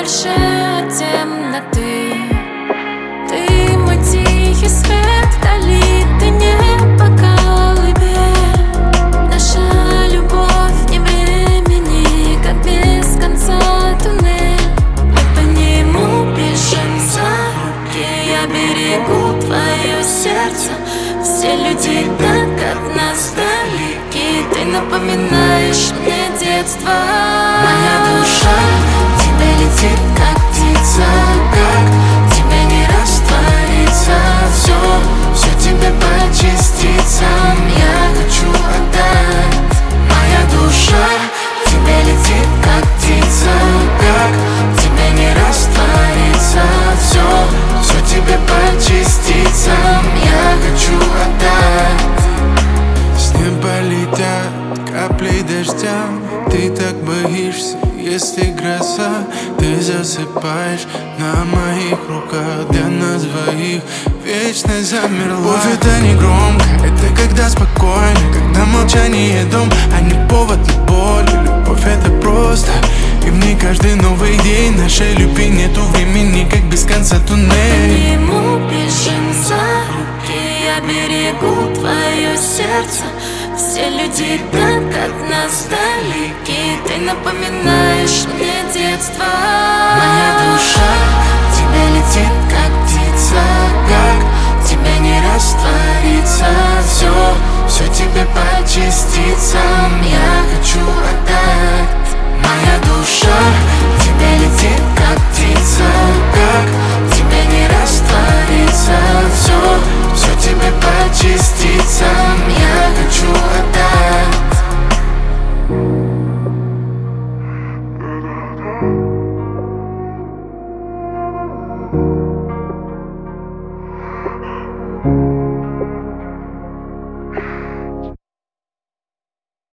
дальше от темноты. Ты мой тихий свет вдали, ты не по колыбель. Наша любовь не времени, как без конца туннель. Мы по нему бежим за руки, я берегу твое сердце. Все люди так от нас далеки, ты напоминаешь мне детство. Моя душа к тебе летит, как птица, как тебе не раствориться. Все тебе по частицам я хочу отдать. Моя душа к тебе летит, как птица, как тебе не раствориться. Все тебе по частицам я хочу отдать. С неба летят капли дождя. Ты так боишься, если гроза. Ты засыпаешь на моих руках. Для нас двоих вечность замерла. Любовь — это не громко, это когда спокойно, когда молчание дом, а не повод для боли. Любовь — это просто, и в ней каждый новый день. Нашей любви нету времени, как без конца туннель. По нему бежим за руки, я берегу твое сердце. Все люди так от нас далеки, ты напоминаешь мне детство. Моя душа к тебе летит, как птица, как тебе не раствориться. Все тебе по частицам я